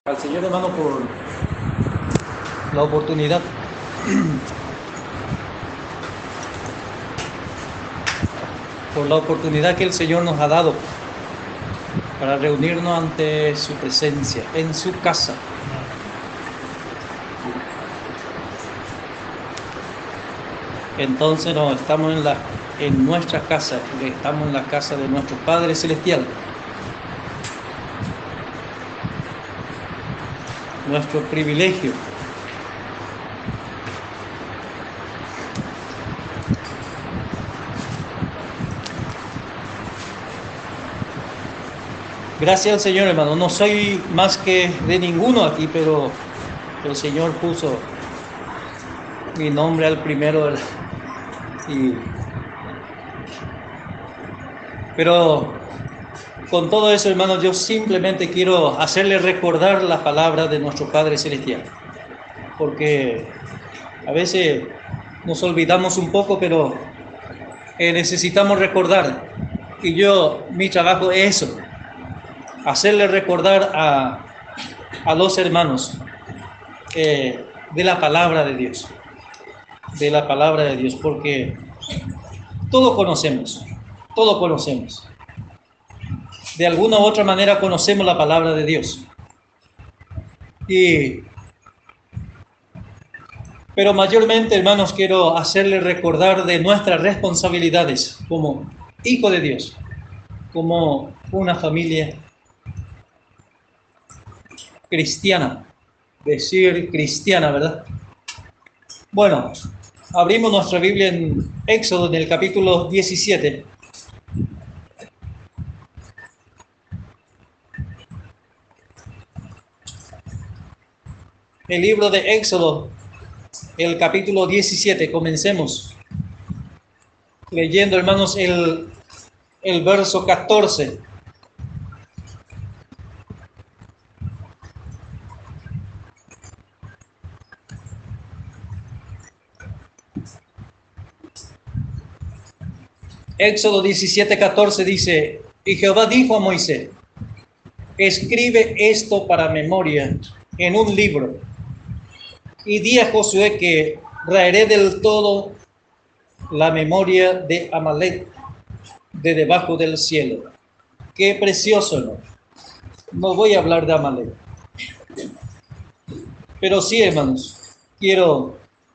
Al Señor, hermano, por la oportunidad que el Señor nos ha dado para reunirnos ante su presencia, en su casa. Entonces no estamos en nuestra casa, estamos en la casa de nuestro Padre Celestial. Nuestro privilegio. Gracias al Señor, hermano. No soy más que de ninguno aquí, pero el Señor puso mi nombre al primero. Pero con todo eso, hermanos, yo simplemente quiero hacerle recordar la palabra de nuestro Padre Celestial. Porque a veces nos olvidamos un poco, pero necesitamos recordar. Y mi trabajo es eso, hacerle recordar a los hermanos de la palabra de Dios. De la palabra de Dios, porque todos conocemos. De alguna u otra manera conocemos la palabra de Dios. Pero mayormente, hermanos, quiero hacerle recordar de nuestras responsabilidades como hijo de Dios, como una familia cristiana. Decir cristiana, ¿verdad? Bueno, abrimos nuestra Biblia en Éxodo, en el capítulo 17. El libro de Éxodo, el capítulo 17. Comencemos leyendo, hermanos, el verso 14. Éxodo 17, 14 dice: y Jehová dijo a Moisés: escribe esto para memoria en un libro, y di a Josué que raeré del todo la memoria de Amalek de debajo del cielo. Qué precioso, ¿no? No voy a hablar de Amalek, pero sí, hermanos, quiero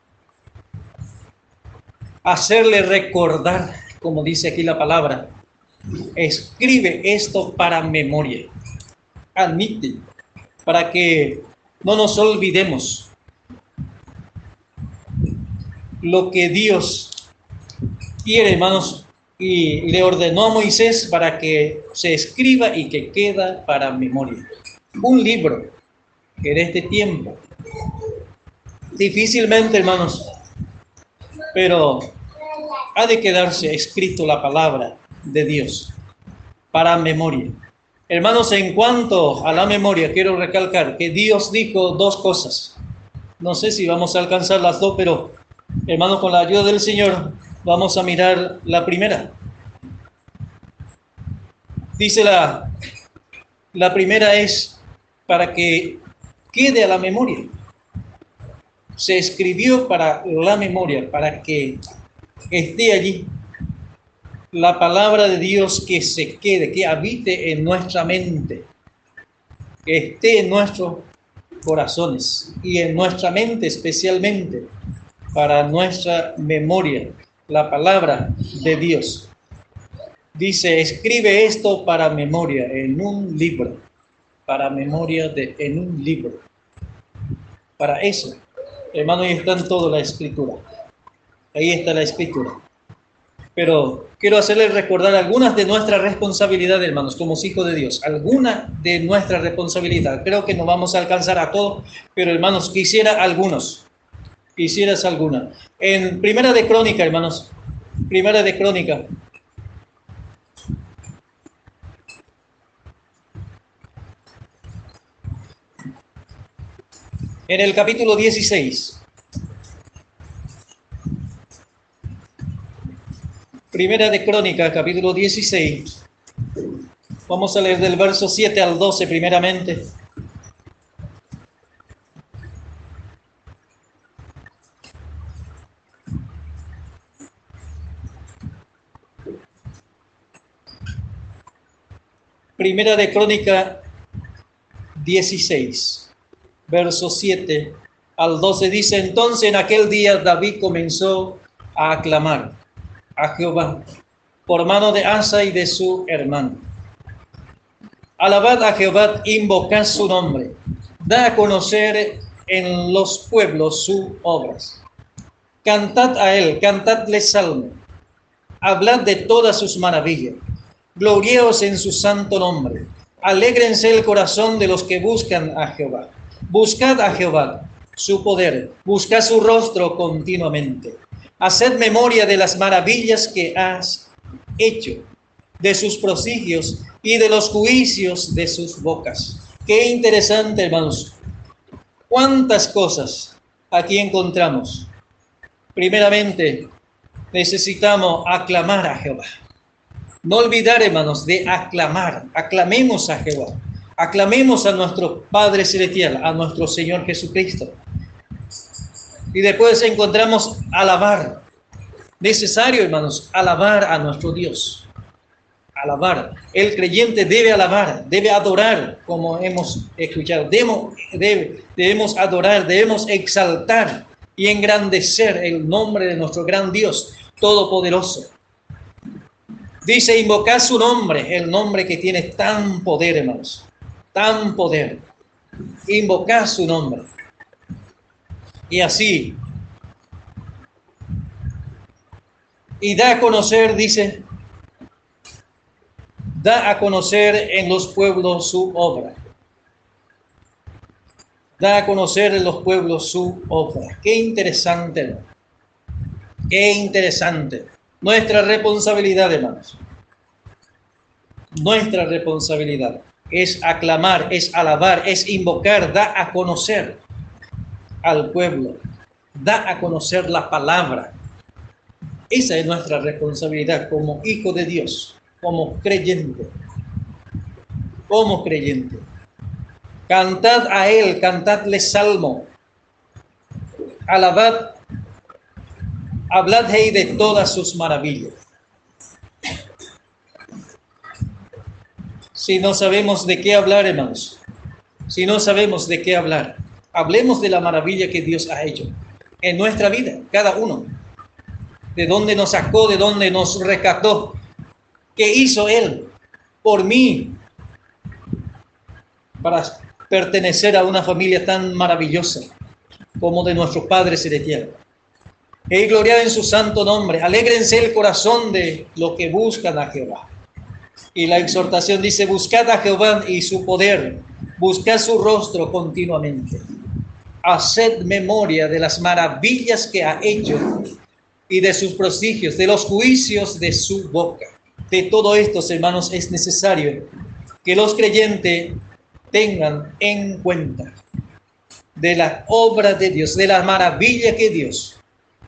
hacerle recordar, como dice aquí la palabra, escribe esto para memoria. Admite, para que no nos olvidemos lo que Dios quiere, hermanos, y le ordenó a Moisés para que se escriba y que queda para memoria. Un libro que en este tiempo, difícilmente, hermanos, pero ha de quedarse escrito la palabra de Dios para memoria. Hermanos, en cuanto a la memoria, quiero recalcar que Dios dijo dos cosas. No sé si vamos a alcanzar las dos, pero, hermanos, con la ayuda del Señor, vamos a mirar la primera. Dice la primera es para que quede a la memoria. Se escribió para la memoria, para que esté allí la palabra de Dios, que se quede, que habite en nuestra mente, que esté en nuestros corazones y en nuestra mente especialmente, para nuestra memoria, la palabra de Dios. Dice: escribe esto para memoria en un libro, para memoria en un libro. Para eso, hermano, ahí está en toda la escritura. Ahí está la escritura. Pero quiero hacerles recordar algunas de nuestras responsabilidades, hermanos, como hijos de Dios. Algunas de nuestras responsabilidades. Creo que no vamos a alcanzar a todos, pero, hermanos, quisieras algunas. En Primera de Crónica, hermanos. Primera de Crónica. En el capítulo 16. Primera de Crónica, capítulo 16. Vamos a leer del verso 7 al 12 primeramente. Primera de Crónica 16, versos 7 al 12 dice: entonces en aquel día David comenzó a aclamar a Jehová por mano de Asa y de su hermano. Alabad a Jehová, invocad su nombre, da a conocer en los pueblos sus obras. Cantad a él, cantadle salmo, hablad de todas sus maravillas, gloriaos en su santo nombre, alégrense el corazón de los que buscan a Jehová. Buscad a Jehová, su poder, buscad su rostro continuamente. Haced memoria de las maravillas que has hecho, de sus prodigios y de los juicios de sus bocas. Qué interesante, hermanos. ¿Cuántas cosas aquí encontramos? Primeramente, necesitamos aclamar a Jehová. No olvidar, hermanos, de aclamar. Aclamemos a Jehová. Aclamemos a nuestro Padre Celestial, a nuestro Señor Jesucristo. Y después encontramos alabar. Necesario, hermanos, alabar a nuestro Dios. Alabar. El creyente debe alabar, debe adorar, como hemos escuchado. Debemos adorar, debemos exaltar y engrandecer el nombre de nuestro gran Dios Todopoderoso. Dice, invocar su nombre, el nombre que tiene tan poder, hermanos, tan poder. Invocar su nombre. Y así. Y da a conocer, dice, da a conocer en los pueblos su obra. Da a conocer en los pueblos su obra. Qué interesante, hermano. Qué interesante. Nuestra responsabilidad, hermanos. Nuestra responsabilidad es aclamar, es alabar, es invocar, da a conocer al pueblo. Da a conocer la palabra. Esa es nuestra responsabilidad como hijo de Dios, como creyente. Como creyente. Cantad a él, cantadle salmo. Alabad, hablad de todas sus maravillas. Si no sabemos de qué hablar, hermanos, si no sabemos de qué hablar, hablemos de la maravilla que Dios ha hecho en nuestra vida, cada uno. De dónde nos sacó, de dónde nos rescató. ¿Qué hizo Él por mí para pertenecer a una familia tan maravillosa como de nuestro Padre Celestial? Y gloriado en su santo nombre. Alégrense el corazón de los que buscan a Jehová. Y la exhortación dice, buscad a Jehová y su poder, buscad su rostro continuamente. Haced memoria de las maravillas que ha hecho y de sus prodigios, de los juicios de su boca. De todo esto, hermanos, es necesario que los creyentes tengan en cuenta de la obra de Dios, de la maravilla que Dios.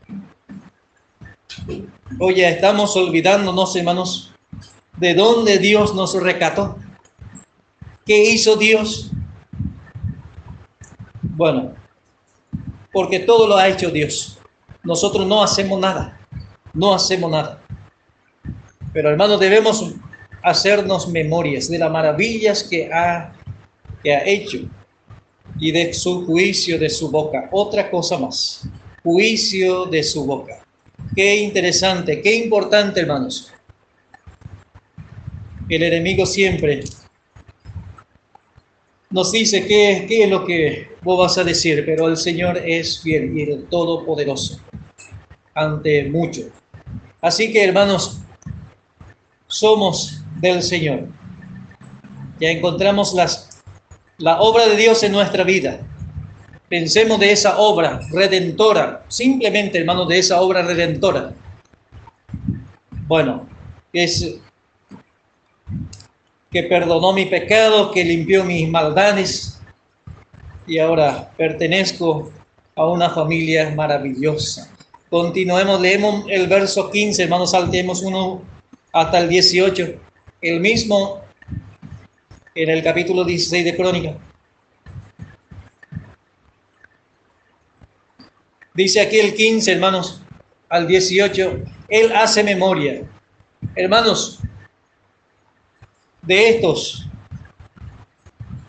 Oye, estamos olvidándonos, hermanos, de dónde Dios nos rescató. ¿Qué hizo Dios? Bueno, porque todo lo ha hecho Dios. Nosotros no hacemos nada. No hacemos nada. Pero, hermanos, debemos hacernos memorias de las maravillas que ha hecho y de su juicio de su boca. Otra cosa más. Juicio de su boca. Qué interesante, qué importante, hermanos. El enemigo siempre nos dice qué es lo que vos vas a decir, pero el Señor es fiel y el Todopoderoso ante mucho. Así que, hermanos, somos del Señor. Ya encontramos la obra de Dios en nuestra vida. Pensemos de esa obra redentora, simplemente, hermanos, de esa obra redentora. Bueno, es que perdonó mi pecado, que limpió mis maldades y ahora pertenezco a una familia maravillosa. Continuemos, leemos el verso 15, hermanos, saltemos uno hasta el 18, el mismo en el capítulo 16 de Crónica. Dice aquí el 15, hermanos, al 18, Él hace memoria. Hermanos, de estos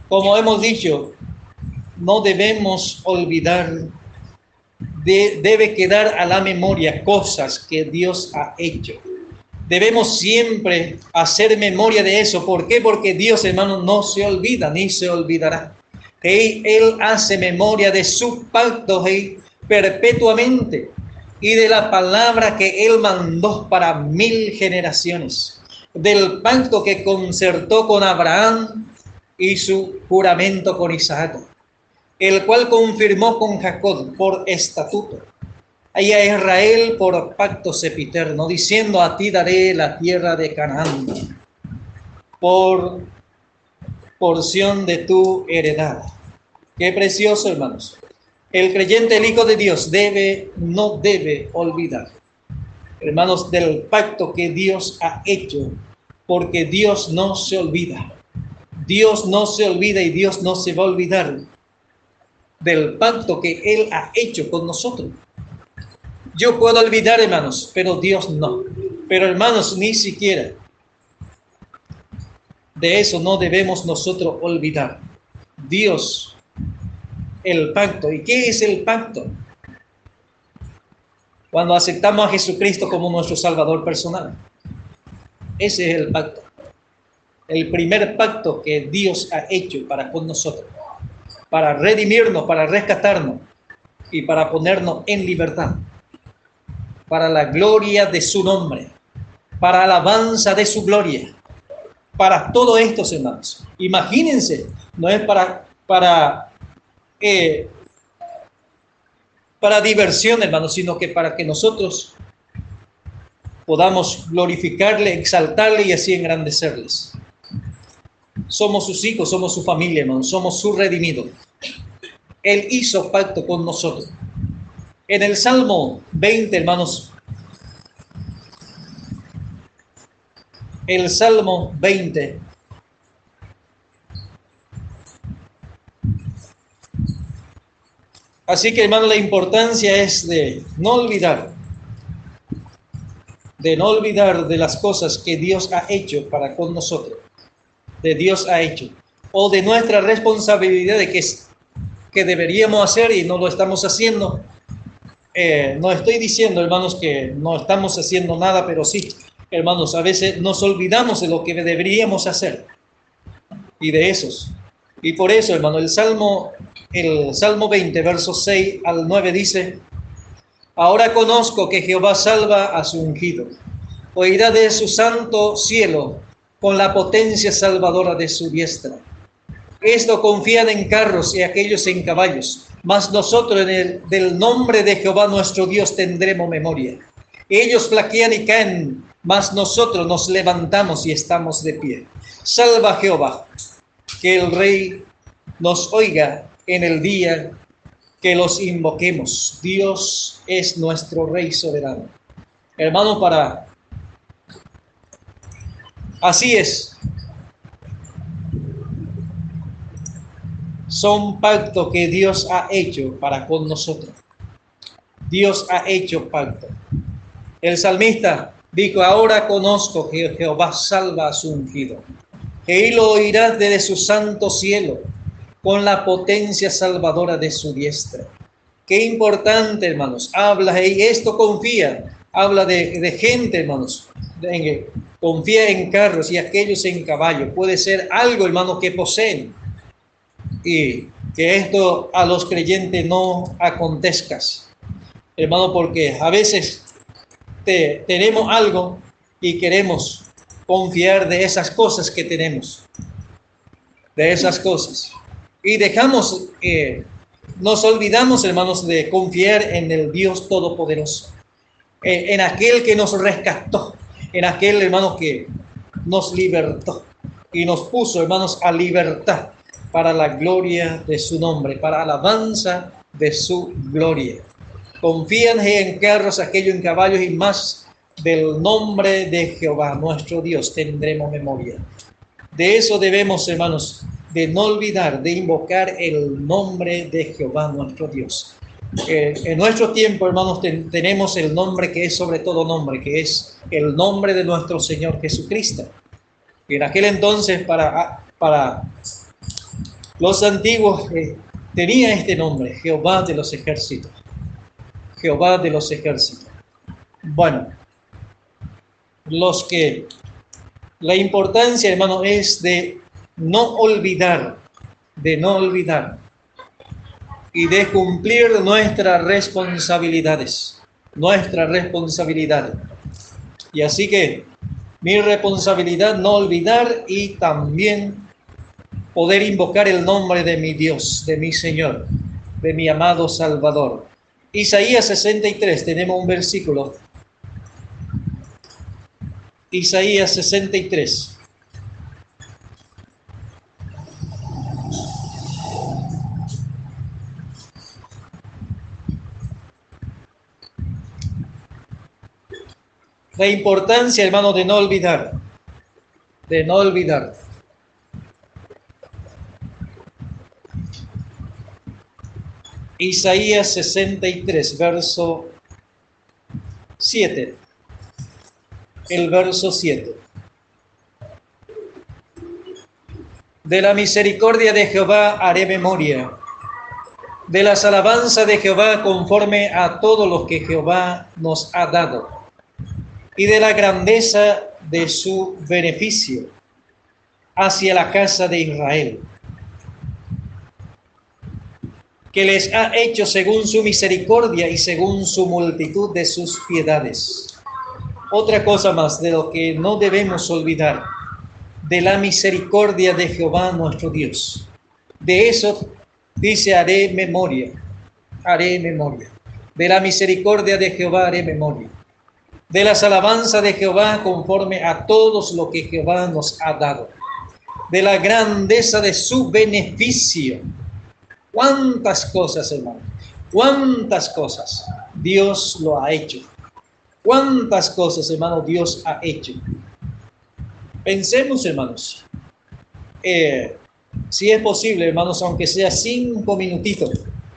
Como hemos dicho, no debemos olvidar, debe quedar a la memoria cosas que Dios ha hecho. Debemos siempre hacer memoria de eso. ¿Por qué? Porque Dios, hermano, no se olvida ni se olvidará. Él hace memoria de su pacto perpetuamente y de la palabra que Él mandó para 1000 generaciones, del pacto que concertó con Abraham y su juramento con Isaac, el cual confirmó con Jacob por estatuto, y a Israel por pacto sempiterno, diciendo: a ti daré la tierra de Canaán por porción de tu heredad. Qué precioso, hermanos. El creyente, el Hijo de Dios, no debe olvidar, hermanos, del pacto que Dios ha hecho, porque Dios no se olvida. Dios no se olvida y Dios no se va a olvidar del pacto que Él ha hecho con nosotros. Yo puedo olvidar, hermanos, pero Dios no. Pero, hermanos, ni siquiera de eso no debemos nosotros olvidar. Dios, el pacto. ¿Y qué es el pacto? Cuando aceptamos a Jesucristo como nuestro Salvador personal. Ese es el pacto. El primer pacto que Dios ha hecho para con nosotros. Para redimirnos, para rescatarnos y para ponernos en libertad. Para la gloria de su nombre. Para alabanza de su gloria. Para todo esto, hermanos. Imagínense, no es para diversión, hermanos, sino que para que nosotros podamos glorificarle, exaltarle y así engrandecerles. Somos sus hijos, somos su familia, hermanos, somos su redimido. Él hizo pacto con nosotros. En el Salmo 20, hermanos, el Salmo 20, así que, hermano, la importancia es de no olvidar de las cosas que Dios ha hecho para con nosotros, de Dios ha hecho, o de nuestra responsabilidad de que deberíamos hacer y no lo estamos haciendo. No estoy diciendo, hermanos, que no estamos haciendo nada, pero sí, hermanos, a veces nos olvidamos de lo que deberíamos hacer y de esos. Y por eso, hermano, el Salmo 20, versos 6 al 9 dice: ahora conozco que Jehová salva a su ungido. Oirá de su santo cielo con la potencia salvadora de su diestra. Esto confían en carros y aquellos en caballos, mas nosotros del nombre de Jehová nuestro Dios tendremos memoria. Ellos flaquean y caen, mas nosotros nos levantamos y estamos de pie. Salva Jehová, que el Rey nos oiga en el día que los invoquemos. Dios es nuestro Rey soberano. Hermano, así es. Son pactos que Dios ha hecho para con nosotros. Dios ha hecho pacto. El salmista dijo: ahora conozco que Jehová salva a su ungido. Que él lo oirá desde su santo cielo, con la potencia salvadora de su diestra. Qué importante, hermanos. Habla, y esto habla de gente, hermanos. Confía en carros y aquellos en caballo. Puede ser algo, hermanos, que poseen. Y que esto a los creyentes no acontezca, hermano, porque a veces tenemos algo y queremos confiar de esas cosas que tenemos, de esas cosas, y nos olvidamos, hermanos, de confiar en el Dios Todopoderoso, en aquel que nos rescató, en aquel, hermano, que nos libertó y nos puso, hermanos, a libertad para la gloria de su nombre, para alabanza de su gloria. Confían en carros, aquellos en caballos, y más del nombre de Jehová, nuestro Dios, tendremos memoria. De eso debemos, hermanos, de no olvidar, de invocar el nombre de Jehová, nuestro Dios. En nuestro tiempo, hermanos, tenemos el nombre que es sobre todo nombre, que es el nombre de nuestro Señor Jesucristo. Y en aquel entonces, para Los antiguos tenían este nombre, Jehová de los ejércitos. Jehová de los ejércitos. Bueno, la importancia, hermano, es de no olvidar y de cumplir nuestras responsabilidades. Y así que mi responsabilidad no olvidar y también poder invocar el nombre de mi Dios, de mi Señor, de mi amado Salvador. Isaías 63, tenemos un versículo. Isaías 63. La importancia, hermano, de no olvidar. Isaías 63, verso 7. El verso 7. De la misericordia de Jehová haré memoria, de las alabanzas de Jehová conforme a todo lo que Jehová nos ha dado, y de la grandeza de su beneficio hacia la casa de Israel, que les ha hecho según su misericordia y según su multitud de sus piedades. Otra cosa más de lo que no debemos olvidar, de la misericordia de Jehová nuestro Dios. De eso dice, haré memoria. De la misericordia de Jehová haré memoria. De las alabanzas de Jehová conforme a todos lo que Jehová nos ha dado. De la grandeza de su beneficio. ¿Cuántas cosas, hermano? ¿Cuántas cosas Dios lo ha hecho? ¿Cuántas cosas, hermano, Dios ha hecho? Pensemos, hermanos, si es posible, hermanos, aunque sea 5 minutitos,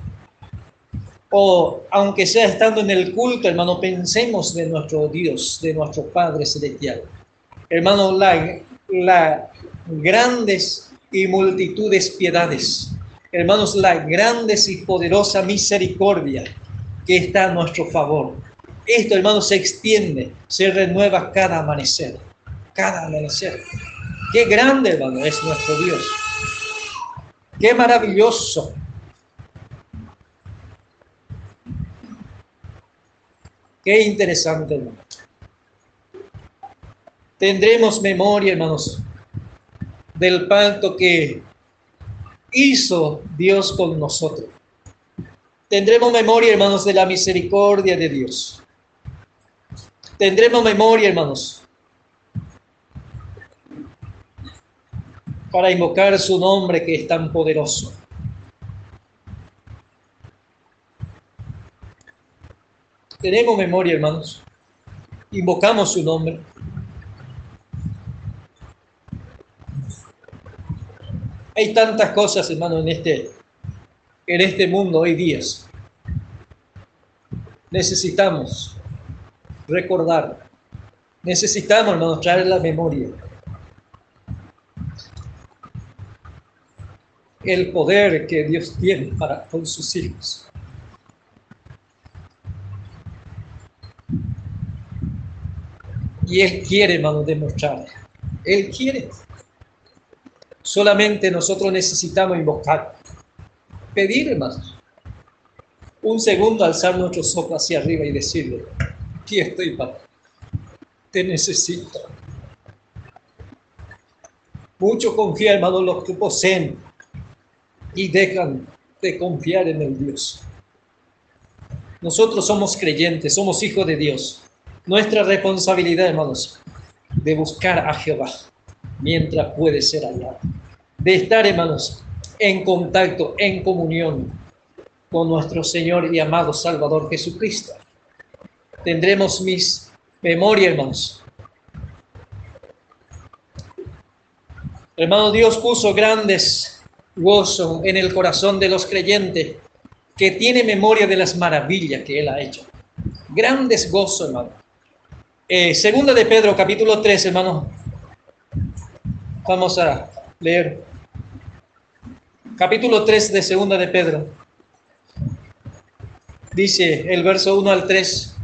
o aunque sea estando en el culto, hermano, pensemos de nuestro Dios, de nuestro Padre Celestial. Hermano, la grandes y multitudes piedades, hermanos, la grandes y poderosa misericordia que está a nuestro favor. Esto, hermanos, se extiende, se renueva cada amanecer. Qué grande, hermano, es nuestro Dios. Qué maravilloso. Qué interesante, hermano. Tendremos memoria, hermanos, del pacto que hizo Dios con nosotros. Tendremos memoria, hermanos, de la misericordia de Dios. Tendremos memoria, hermanos, para invocar su nombre que es tan poderoso. Tenemos memoria, hermanos. Invocamos su nombre. Hay tantas cosas, hermanos, en este mundo hoy día. Necesitamos recordar. Necesitamos, hermanos, traer la memoria. El poder que Dios tiene para con sus hijos. Y Él quiere, hermano, demostrar. Él quiere. Solamente nosotros necesitamos invocar. Pedir, hermanos. Un segundo, alzar nuestros ojos hacia arriba y decirle, aquí estoy, Padre. Te necesito. Muchos confían, hermanos, los que poseen y dejan de confiar en el Dios. Nosotros somos creyentes, somos hijos de Dios. Nuestra responsabilidad, hermanos, de buscar a Jehová mientras puede ser hallado. De estar, hermanos, en contacto, en comunión con nuestro Señor y amado Salvador Jesucristo. Tendremos memoria, hermanos. Hermano, Dios puso grandes gozo en el corazón de los creyentes que tiene memoria de las maravillas que Él ha hecho. Grandes gozo, hermano. Segunda de Pedro, capítulo 3, hermano. Vamos a leer. Capítulo 3 de Segunda de Pedro. Dice el verso 1 al 3.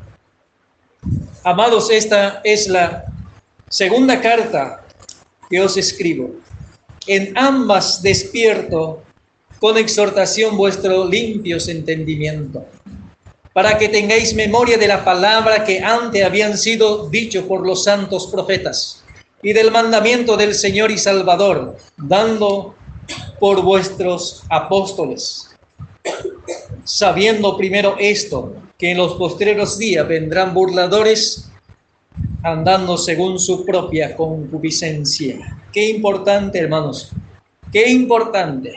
Amados, esta es la segunda carta que os escribo. En ambas despierto con exhortación vuestro limpios entendimiento, para que tengáis memoria de la palabra que antes habían sido dicho por los santos profetas, y del mandamiento del Señor y Salvador, dando por vuestros apóstoles, sabiendo primero esto, que en los postreros días vendrán burladores, andando según su propia concupiscencia. Qué importante, hermanos, qué importante.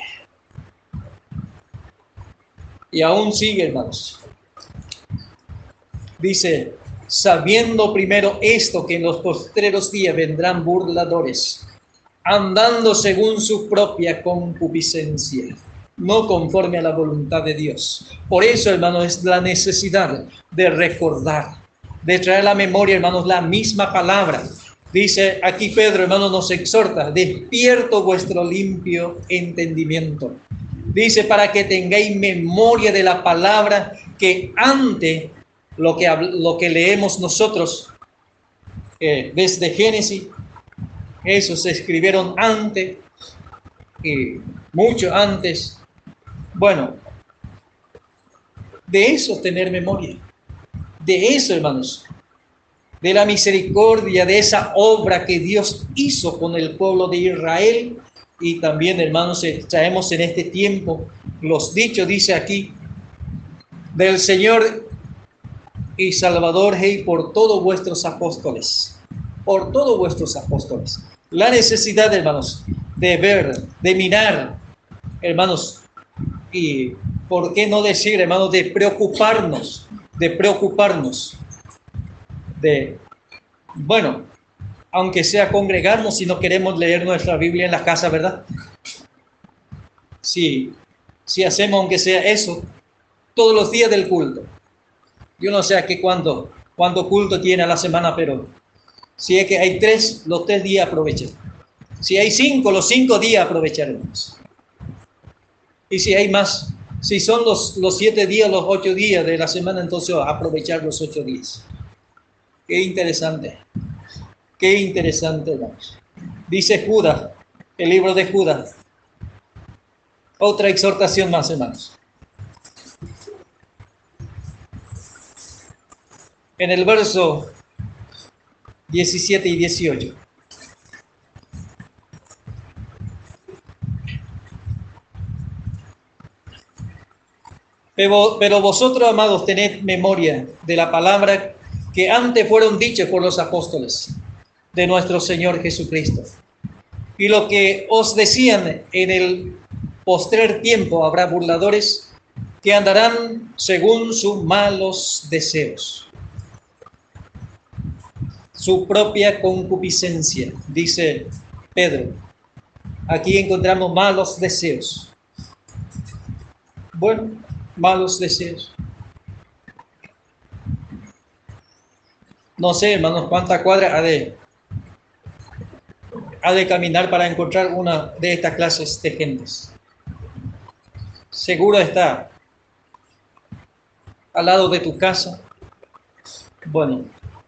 Y aún sigue, hermanos. Dice, sabiendo primero esto, que en los postreros días vendrán burladores, andando según su propia concupiscencia, no conforme a la voluntad de Dios. Por eso, hermanos, es la necesidad de recordar, de traer a la memoria, hermanos, la misma palabra. Dice aquí Pedro, hermanos, nos exhorta, despierto vuestro limpio entendimiento. Dice, para que tengáis memoria de la palabra que antes, lo que leemos nosotros desde Génesis, eso se escribieron antes, y mucho antes. Bueno, de eso tener memoria, de eso, hermanos, de la misericordia, de esa obra que Dios hizo con el pueblo de Israel. Y también, hermanos, traemos en este tiempo los dichos, dice aquí, del Señor y Salvador, hey, por todos vuestros apóstoles, por todos vuestros apóstoles. La necesidad, hermanos, de ver, de mirar, hermanos, y por qué no decir, hermanos, de preocuparnos, bueno, aunque sea congregarnos, si no queremos leer nuestra Biblia en la casa, ¿verdad? Si hacemos, aunque sea eso, todos los días del culto. Yo no sé aquí cuánto culto tiene a la semana, pero si es que hay 3, los 3 días aprovechen. Si hay 5, los 5 días aprovecharemos. Y si hay más, si son los 7 días, los 8 días de la semana, entonces aprovechar los 8 días. Qué interesante, hermanos. Dice Judas, el libro de Judas. Otra exhortación más, hermanos. En el verso 17 y 18. Pero vosotros, amados, tened memoria de la palabra que antes fueron dichas por los apóstoles de nuestro Señor Jesucristo. Y lo que os decían, en el postrer tiempo habrá burladores que andarán según sus malos deseos, su propia concupiscencia, dice Pedro. Aquí encontramos malos deseos. Bueno, malos deseos. No sé, hermanos, cuánta cuadra ha de caminar para encontrar una de estas clases de gentes. Seguro está al lado de tu casa. Bueno,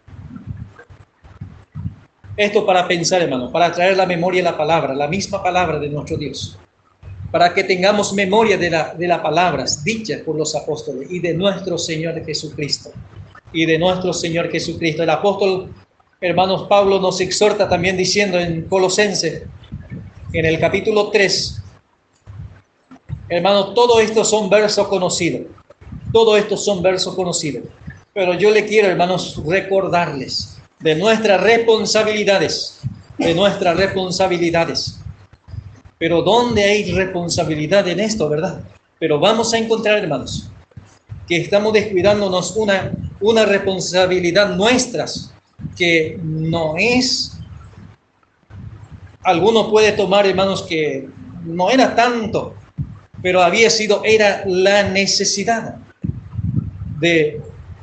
esto para pensar, hermano, para traer la memoria la palabra, la misma palabra de nuestro Dios, para que tengamos memoria de las palabras dichas por los apóstoles y de nuestro Señor Jesucristo. El apóstol, hermanos, Pablo nos exhorta también diciendo en Colosenses, en el capítulo 3, hermanos, todo esto son versos conocidos. Pero yo le quiero, hermanos, recordarles de nuestras responsabilidades. Pero ¿dónde hay responsabilidad en esto, verdad? Pero vamos a encontrar, hermanos, que estamos descuidándonos una responsabilidad nuestras, que no es, alguno puede tomar, hermanos, que no era tanto, pero era la necesidad de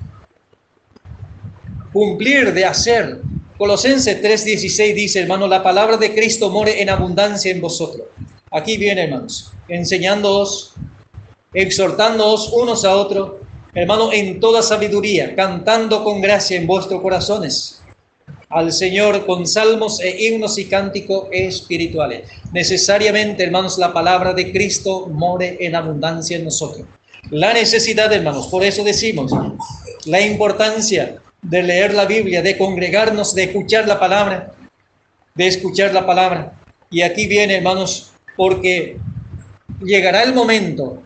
cumplir, de hacer. Colosenses 3:16 dice, hermano, la palabra de Cristo more en abundancia en vosotros, Aquí viene, hermanos, enseñándoos, exhortándoos unos a otros, hermano, en toda sabiduría, cantando con gracia en vuestros corazones al Señor con salmos e himnos y cánticos espirituales. Necesariamente, hermanos, la palabra de Cristo more en abundancia en nosotros. La necesidad, hermanos, por eso decimos la importancia de leer la Biblia, de congregarnos, de escuchar la palabra, de escuchar la palabra. Y aquí viene, hermanos, porque llegará el momento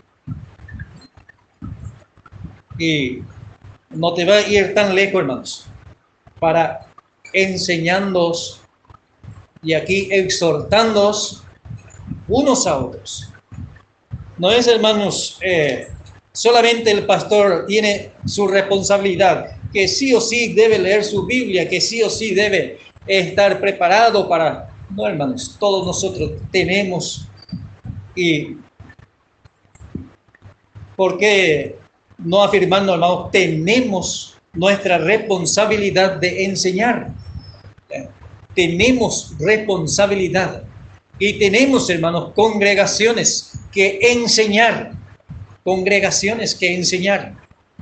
y no te va a ir tan lejos, hermanos, para enseñándoos y aquí exhortándoos unos a otros. No es, hermanos, solamente el pastor tiene su responsabilidad, que sí o sí debe leer su Biblia, que sí o sí debe estar preparado para... No, hermanos, todos nosotros tenemos. Y ¿por qué no afirmando, hermanos? Tenemos nuestra responsabilidad de enseñar. Tenemos responsabilidad y tenemos, hermanos, congregaciones que enseñar. Congregaciones que enseñar.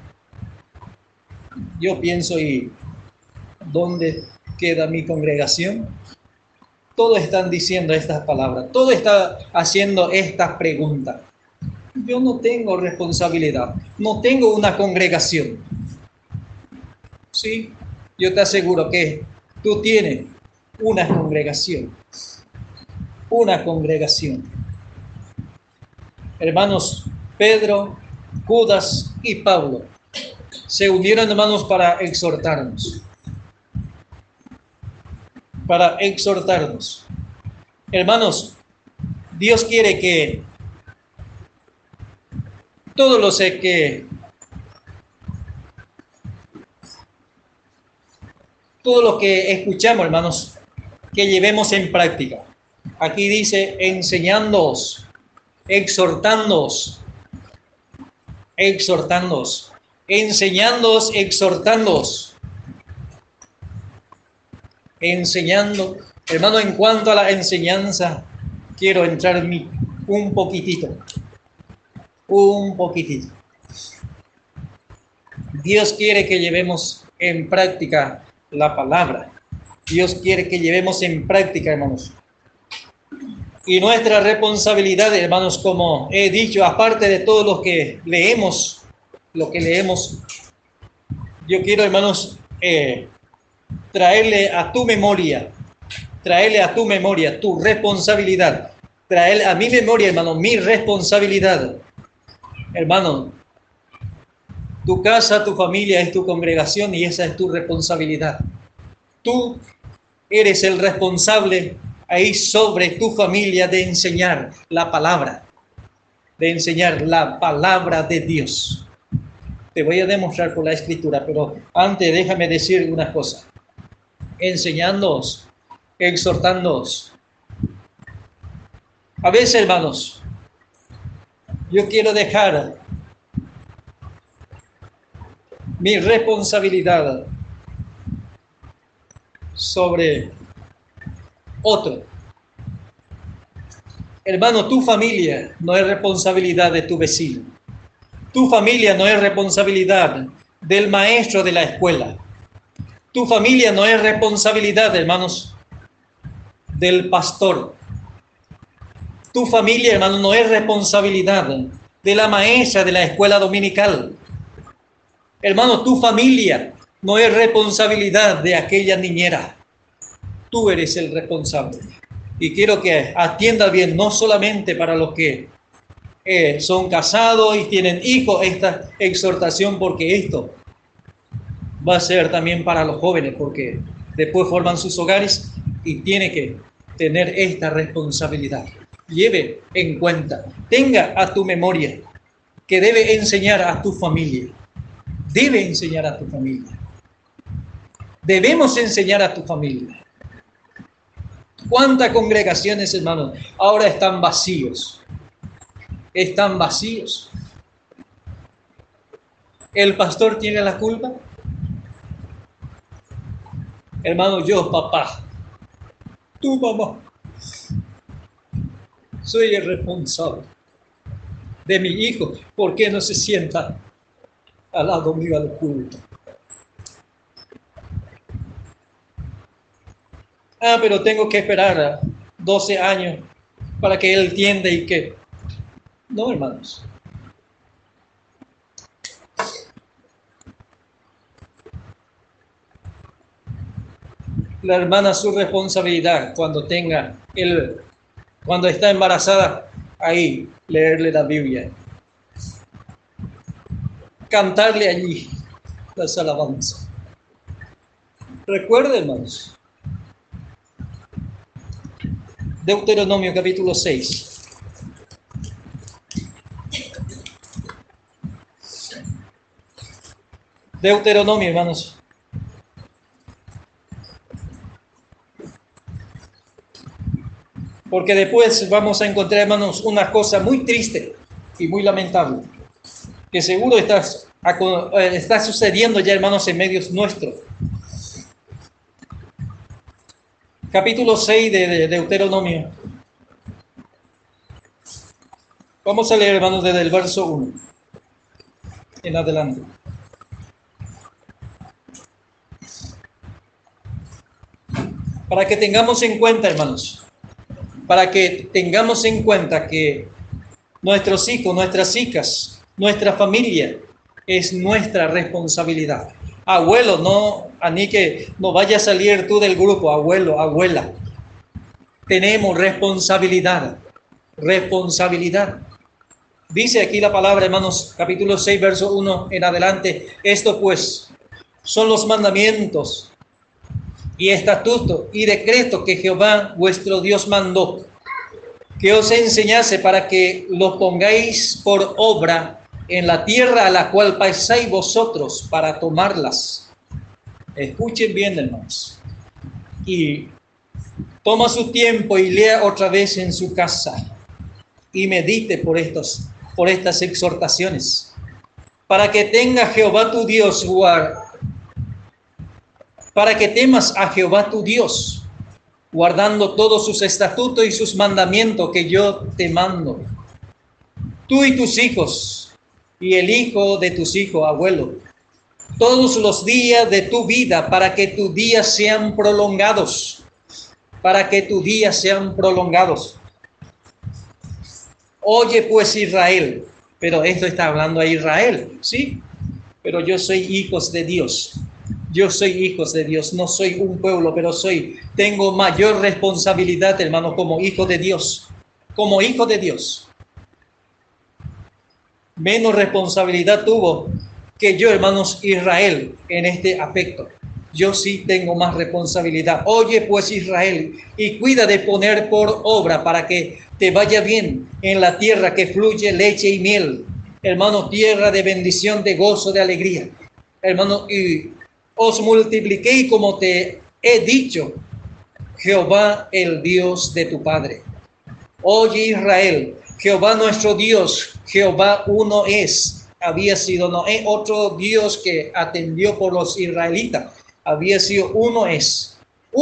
Yo pienso, ¿y dónde queda mi congregación? Todos están diciendo estas palabras, todos están haciendo estas preguntas. Yo no tengo responsabilidad, no tengo una congregación. Sí, yo te aseguro que tú tienes una congregación. Una congregación. Hermanos, Pedro, Judas y Pablo se unieron, hermanos, para exhortarnos. Para exhortarnos. Hermanos, Dios quiere que todo lo que escuchamos, hermanos, que llevemos en práctica. Aquí dice, enseñándoos, exhortándoos, enseñándoos, exhortándoos, enseñando. Hermano, en cuanto a la enseñanza, quiero entrar un poquitito. Dios quiere que llevemos en práctica la palabra. Dios quiere que llevemos en práctica, hermanos. Y nuestra responsabilidad, hermanos, como he dicho, aparte de todo lo que leemos, yo quiero, hermanos, traerle a tu memoria tu responsabilidad, traer a mi memoria, hermano, mi responsabilidad. Hermano, tu casa, tu familia es tu congregación y esa es tu responsabilidad. Tú eres el responsable ahí sobre tu familia de enseñar la palabra, de Dios. Te voy a demostrar por la escritura, pero antes déjame decir una cosa. Enseñándoos, exhortándoos. A veces, hermanos, yo quiero dejar mi responsabilidad sobre otro. Hermano, tu familia no es responsabilidad de tu vecino. Tu familia no es responsabilidad del maestro de la escuela. Tu familia no es responsabilidad, hermanos, del pastor. Tu familia, hermano, no es responsabilidad de la maestra de la escuela dominical. Hermano, tu familia no es responsabilidad de aquella niñera. Tú eres el responsable. Y quiero que atiendas bien, no solamente para los que son casados y tienen hijos, esta exhortación, porque esto va a ser también para los jóvenes, porque después forman sus hogares y tiene que tener esta responsabilidad. Lleve en cuenta, tenga a tu memoria que debe enseñar a tu familia. Debe enseñar a tu familia. Debemos enseñar a tu familia. ¿Cuántas congregaciones, hermanos, ahora están vacíos? Están vacíos. ¿El pastor tiene la culpa? Hermano, yo, papá, tu mamá. soy el responsable de mi hijo. ¿Por qué no se sienta al lado mío al culto? Pero tengo que esperar a 12 años para que él entienda y que... No, hermanos. La hermana, su responsabilidad cuando cuando está embarazada, ahí leerle la Biblia, cantarle allí las alabanzas. Recuerden, hermanos, Deuteronomio capítulo 6. Deuteronomio, hermanos. Porque después vamos a encontrar, hermanos, una cosa muy triste y muy lamentable, que seguro está sucediendo ya, hermanos, en medios nuestros. Capítulo 6 de Deuteronomio. Vamos a leer, hermanos, desde el verso 1 en adelante. Para que tengamos en cuenta, hermanos, que nuestros hijos, nuestras hijas, nuestra familia es nuestra responsabilidad. Abuelo, no, ni que no vaya a salir tú del grupo, abuelo, abuela. Tenemos responsabilidad. Dice aquí la palabra, hermanos, capítulo 6, verso 1 en adelante. Esto pues son los mandamientos y estatutos y decretos que Jehová vuestro Dios mandó, que os enseñase para que los pongáis por obra en la tierra a la cual pasáis vosotros para tomarlas. Escuchen bien, hermanos, y toma su tiempo y lea otra vez en su casa y medite por estas exhortaciones, para que tenga Jehová tu Dios, para que temas a Jehová tu Dios, guardando todos sus estatutos y sus mandamientos que yo te mando, tú y tus hijos, y el hijo de tus hijos, abuelo, todos los días de tu vida, para que tus días sean prolongados. Oye pues, Israel, pero esto está hablando a Israel, ¿sí? Pero yo soy hijos de Dios. No soy un pueblo, pero tengo mayor responsabilidad, hermano, como hijo de Dios. Menos responsabilidad tuvo que yo, hermanos, Israel, en este aspecto. Yo sí tengo más responsabilidad. Oye pues, Israel, y cuida de poner por obra para que te vaya bien en la tierra que fluye leche y miel. Hermano, tierra de bendición, de gozo, de alegría. Hermano, y os multipliqué como te he dicho, Jehová el Dios de tu Padre. Oye Israel, Jehová nuestro Dios, Jehová uno es. Había sido, no es otro Dios que atendió por los israelitas. Había sido uno es.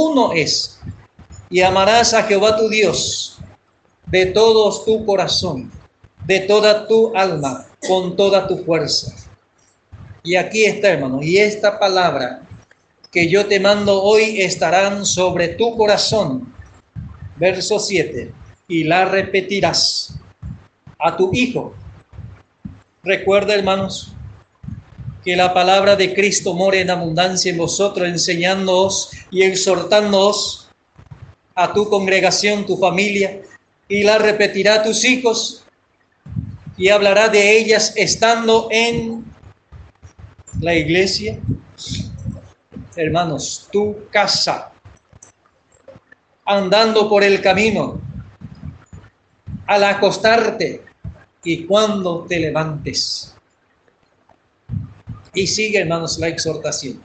Y amarás a Jehová tu Dios de todo tu corazón, de toda tu alma, con toda tu fuerza. Y aquí está, hermano, y esta palabra que yo te mando hoy estarán sobre tu corazón. Verso 7. Y la repetirás a tu hijo. Recuerda, hermanos, que la palabra de Cristo mora en abundancia en vosotros, enseñándoos y exhortándoos a tu congregación, tu familia, y la repetirá a tus hijos y hablará de ellas estando en la iglesia. Hermanos, tu casa, andando por el camino, al acostarte y cuando te levantes. Y sigue, hermanos, la exhortación.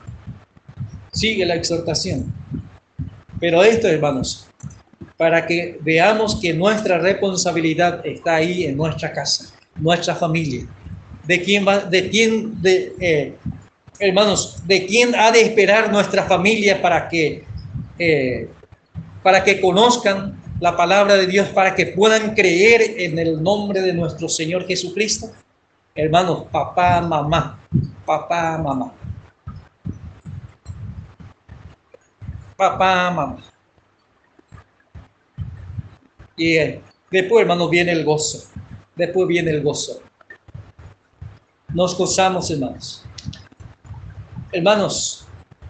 Pero esto, hermanos, para que veamos que nuestra responsabilidad está ahí en nuestra casa, nuestra familia. Hermanos, ¿de quién ha de esperar nuestra familia para que conozcan la palabra de Dios para que puedan creer en el nombre de nuestro Señor Jesucristo? Hermanos, papá, mamá, papá, mamá. Papá, mamá. Y después, hermanos, viene el gozo. Después viene el gozo. Nos gozamos, hermanos. Hermanos,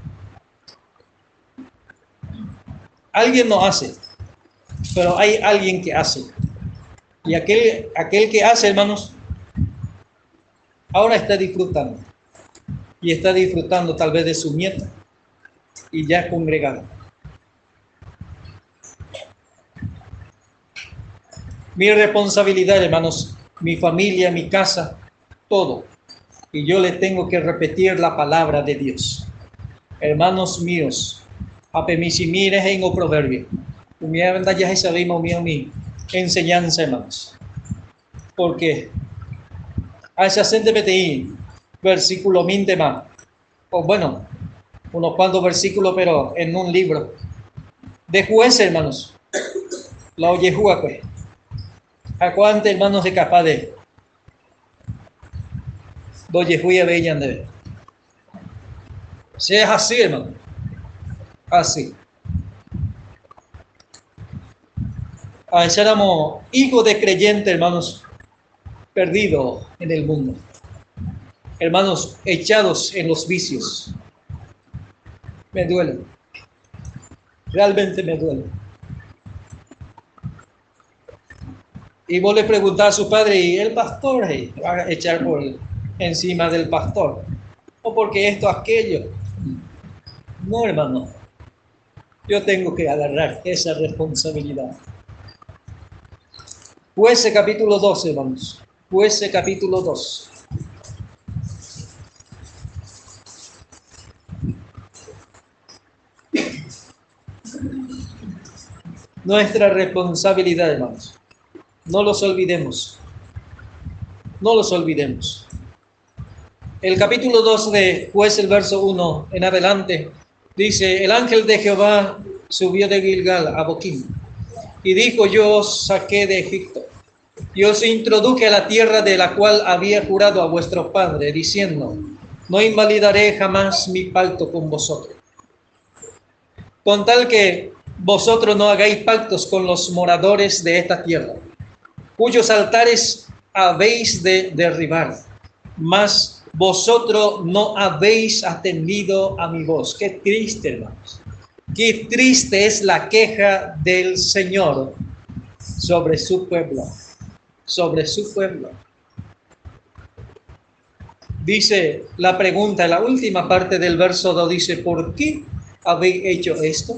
alguien no hace, pero hay alguien que hace. Y aquel que hace, hermanos, ahora está disfrutando. Y está disfrutando tal vez de su nieta y ya congregado. Mi responsabilidad, hermanos, mi familia, mi casa, todo. Y yo le tengo que repetir la palabra de Dios. Hermanos míos, apemisimires en o proverbio. Umia ya sabemos mi enseñanza, hermanos. Porque adyacente PTI, versículo 20 más. O bueno, unos cuantos versículos, pero en un libro. De Jueces, hermanos. La oye pues. ¿A cuántos hermanos de capaz de? Doye Juya veían de ver. Si es así, hermano. Así. A ese éramos hijos de creyentes, hermanos, perdidos en el mundo. Hermanos, echados en los vicios. Me duele. Realmente me duele. Y vos le preguntás a su padre, ¿y el pastor? Va a echar por encima del pastor. O porque esto, aquello. No, hermano. Yo tengo que agarrar esa responsabilidad. Jueces capítulo 12, hermanos. Jueces capítulo 2. Nuestra responsabilidad, hermanos. No los olvidemos. No los olvidemos. El capítulo 2 de Jueces, el verso 1 en adelante, dice, el ángel de Jehová subió de Gilgal a Boquim y dijo, yo os saqué de Egipto y os introduje a la tierra de la cual había jurado a vuestro padre, diciendo, no invalidaré jamás mi pacto con vosotros. Con tal que vosotros no hagáis pactos con los moradores de esta tierra, cuyos altares habéis de derribar, mas vosotros no habéis atendido a mi voz. Qué triste, hermanos. Qué triste es la queja del Señor sobre su pueblo. Sobre su pueblo. Dice la pregunta, en la última parte del verso 2 dice, ¿por qué habéis hecho esto?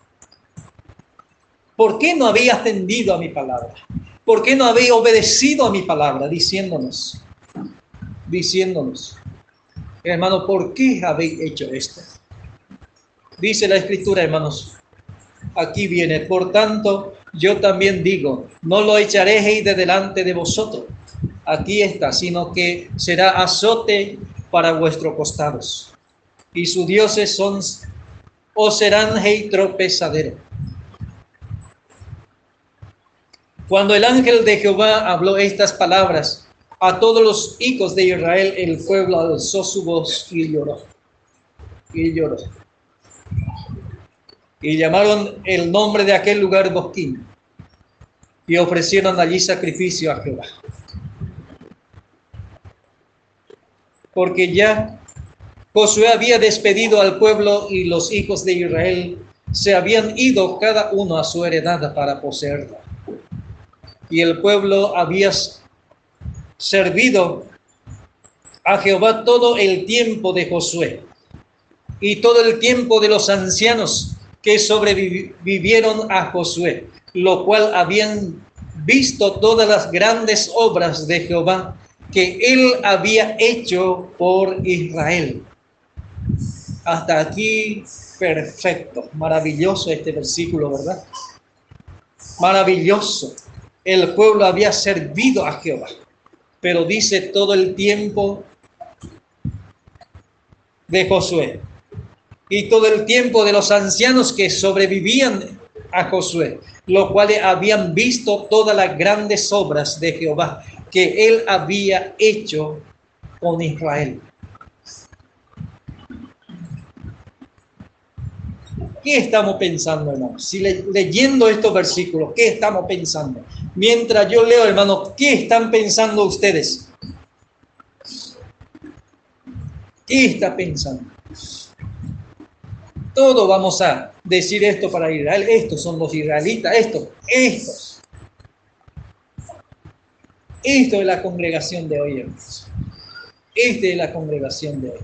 ¿Por qué no habéis atendido a mi palabra? ¿Por qué no habéis obedecido a mi palabra? Diciéndonos, hermano, ¿por qué habéis hecho esto? Dice la Escritura, hermanos, aquí viene, por tanto, yo también digo, no lo echaréis de delante de vosotros, aquí está, sino que será azote para vuestros costados, y sus dioses os serán tropezadero. Cuando el ángel de Jehová habló estas palabras a todos los hijos de Israel, el pueblo alzó su voz y lloró. Y llamaron el nombre de aquel lugar Boquim y ofrecieron allí sacrificio a Jehová. Porque ya Josué había despedido al pueblo y los hijos de Israel se habían ido cada uno a su heredad para poseerla. Y el pueblo había servido a Jehová todo el tiempo de Josué y todo el tiempo de los ancianos que sobrevivieron a Josué, lo cual habían visto todas las grandes obras de Jehová que él había hecho por Israel. Hasta aquí, perfecto, maravilloso este versículo, ¿verdad? Maravilloso. El pueblo había servido a Jehová, pero dice todo el tiempo de Josué y todo el tiempo de los ancianos que sobrevivían a Josué, los cuales habían visto todas las grandes obras de Jehová que él había hecho con Israel. ¿Qué estamos pensando, hermanos? Si leyendo estos versículos, ¿qué estamos pensando? Mientras yo leo, hermanos, ¿qué están pensando ustedes? ¿Qué está pensando? Todos vamos a decir esto para Israel. Estos son los israelitas, estos. Esto es la congregación de hoy, hermanos. Esta es la congregación de hoy.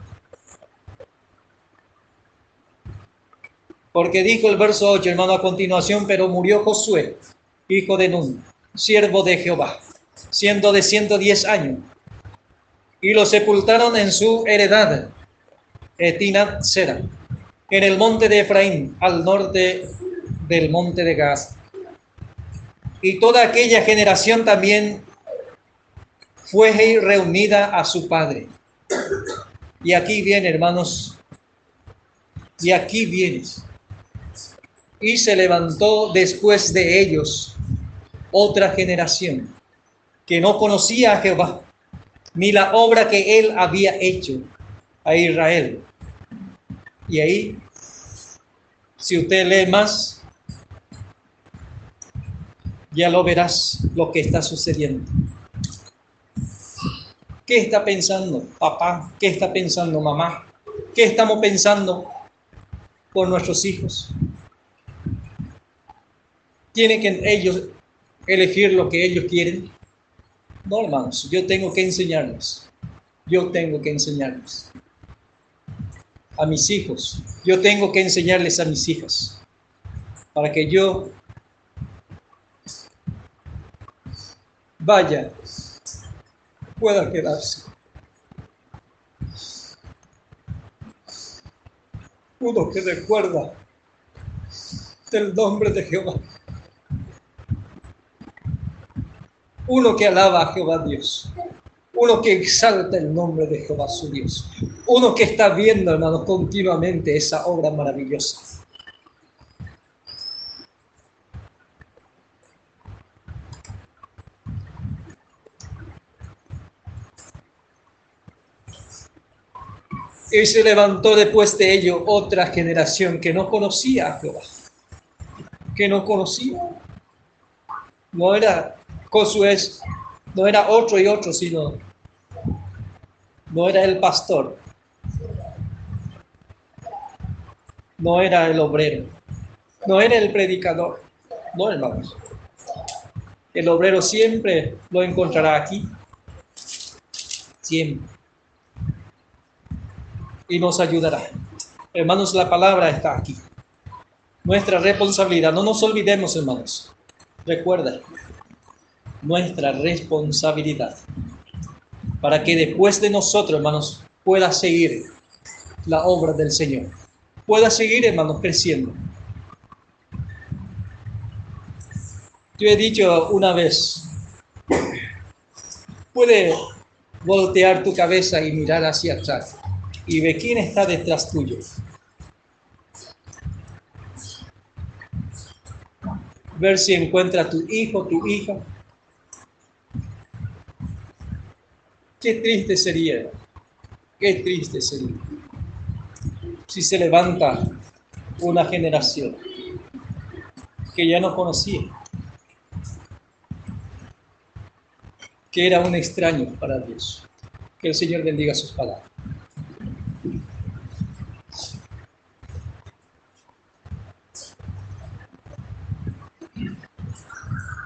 Porque dijo el verso 8, hermano, a continuación, pero murió Josué, hijo de Nun, siervo de Jehová, siendo de 110 años, y lo sepultaron en su heredad, Timnat Sera, en el monte de Efraín, al norte del monte de Gaz. Y toda aquella generación también fue reunida a su padre. Y aquí viene, hermanos, y aquí vienes. Y se levantó después de ellos otra generación que no conocía a Jehová, ni la obra que él había hecho a Israel. Y ahí, si usted lee más, ya lo verás lo que está sucediendo. ¿Qué está pensando papá? ¿Qué está pensando mamá? ¿Qué estamos pensando por nuestros hijos? ¿Tienen que ellos elegir lo que ellos quieren? No, hermanos, yo tengo que enseñarles. Yo tengo que enseñarles a mis hijos. Yo tengo que enseñarles a mis hijas para que yo vaya, pueda quedarse. Uno que recuerda del nombre de Jehová. Uno que alaba a Jehová Dios. Uno que exalta el nombre de Jehová su Dios. Uno que está viendo, hermano, continuamente esa obra maravillosa. Y se levantó después de ello otra generación que no conocía a Jehová. Que no conocía. No era Josué, no era otro y otro, sino no era el pastor. No era el obrero. No era el predicador. No, hermanos. El obrero siempre lo encontrará aquí. Siempre. Y nos ayudará. Hermanos, la palabra está aquí. Nuestra responsabilidad. No nos olvidemos, hermanos. Recuerda. Nuestra responsabilidad. Para que después de nosotros, hermanos, pueda seguir la obra del Señor. Pueda seguir, hermanos, creciendo. Yo he dicho una vez, puede voltear tu cabeza y mirar hacia atrás y ver quién está detrás tuyo. Ver si encuentra tu hijo, tu hija. Qué triste sería, si se levanta una generación que ya no conocía, que era un extraño para Dios. Que el Señor bendiga sus palabras.